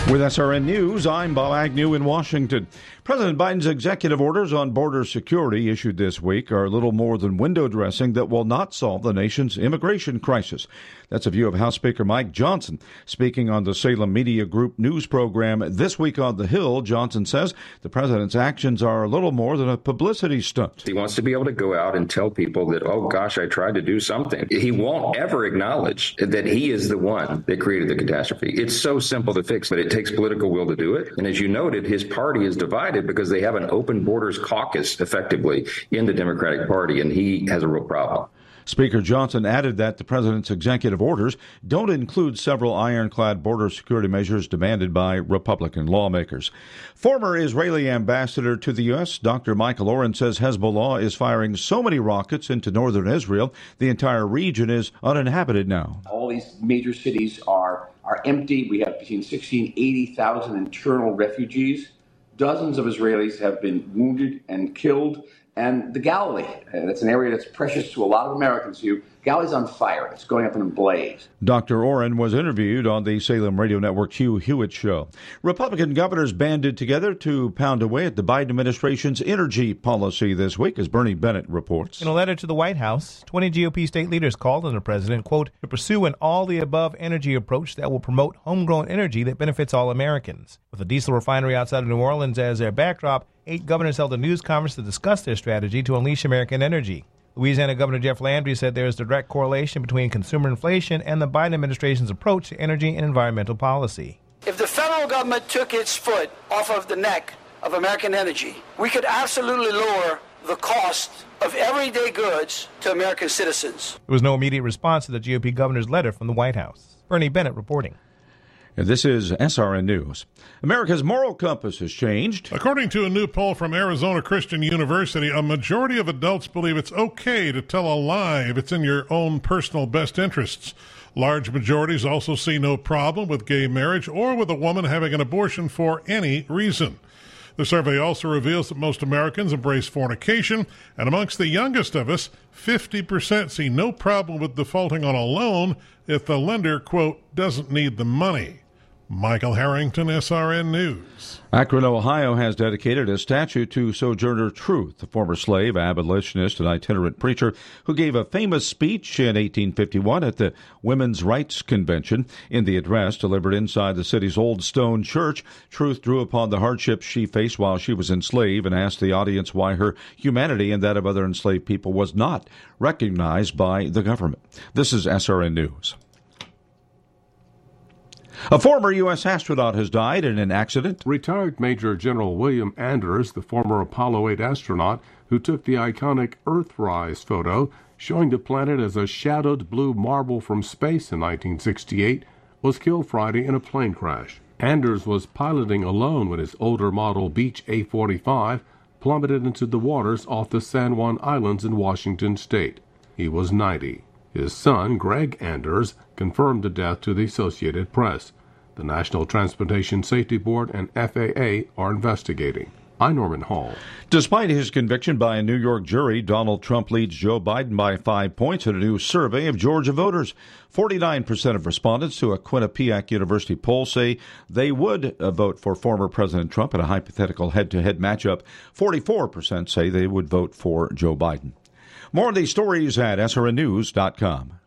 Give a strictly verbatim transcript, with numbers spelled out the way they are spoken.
With S R N News, I'm Bob Agnew in Washington. President Biden's executive orders on border security issued this week are little more than window dressing that will not solve the nation's immigration crisis. That's a view of House Speaker Mike Johnson. Speaking on the Salem Media Group news program This Week on the Hill, Johnson says the president's actions are a little more than a publicity stunt. He wants to be able to go out and tell people that, oh, gosh, I tried to do something. He won't ever acknowledge that he is the one that created the catastrophe. It's so simple to fix, but it takes political will to do it. And as you noted, his party is divided because they have an open borders caucus, effectively, in the Democratic Party, and he has a real problem. Speaker Johnson added that the president's executive orders don't include several ironclad border security measures demanded by Republican lawmakers. Former Israeli ambassador to the U S, Doctor Michael Oren, says Hezbollah is firing so many rockets into northern Israel, the entire region is uninhabited now. All these major cities are, are empty. We have between sixty and eighty thousand internal refugees. Dozens of Israelis have been wounded and killed. And the Galilee, that's an area that's precious to a lot of Americans. You, Galilee's on fire. It's going up in a blaze. Doctor Oren was interviewed on the Salem Radio Network Hugh Hewitt Show. Republican governors banded together to pound away at the Biden administration's energy policy this week, as Bernie Bennett reports. In a letter to the White House, twenty G O P state leaders called on the president, quote, to pursue an all-the-above energy approach that will promote homegrown energy that benefits all Americans. With a diesel refinery outside of New Orleans as their backdrop, eight governors held a news conference to discuss their strategy to unleash American energy. Louisiana Governor Jeff Landry said there is a direct correlation between consumer inflation and the Biden administration's approach to energy and environmental policy. If the federal government took its foot off of the neck of American energy, we could absolutely lower the cost of everyday goods to American citizens. There was no immediate response to the G O P governor's letter from the White House. Bernie Bennett reporting. And this is S R N News. America's moral compass has changed. According to a new poll from Arizona Christian University, a majority of adults believe it's okay to tell a lie if it's in your own personal best interests. Large majorities also see no problem with gay marriage or with a woman having an abortion for any reason. The survey also reveals that most Americans embrace fornication, and amongst the youngest of us, fifty percent see no problem with defaulting on a loan if the lender, quote, doesn't need the money. Michael Harrington, S R N News. Akron, Ohio has dedicated a statue to Sojourner Truth, a former slave, abolitionist, and itinerant preacher who gave a famous speech in eighteen fifty-one at the Women's Rights Convention. In the address delivered inside the city's old stone church, Truth drew upon the hardships she faced while she was enslaved and asked the audience why her humanity and that of other enslaved people was not recognized by the government. This is S R N News. A former U S astronaut has died in an accident. Retired Major General William Anders, the former Apollo eight astronaut who took the iconic Earthrise photo showing the planet as a shadowed blue marble from space in nineteen sixty-eight, was killed Friday in a plane crash. Anders was piloting alone when his older model Beech A forty-five plummeted into the waters off the San Juan Islands in Washington state. He was ninety. His son, Greg Anders, confirmed the death to the Associated Press. The National Transportation Safety Board and F A A are investigating. I'm Norman Hall. Despite his conviction by a New York jury, Donald Trump leads Joe Biden by five points in a new survey of Georgia voters. forty-nine percent of respondents to a Quinnipiac University poll say they would vote for former President Trump in a hypothetical head-to-head matchup. forty-four percent say they would vote for Joe Biden. More of these stories at S R N news dot com.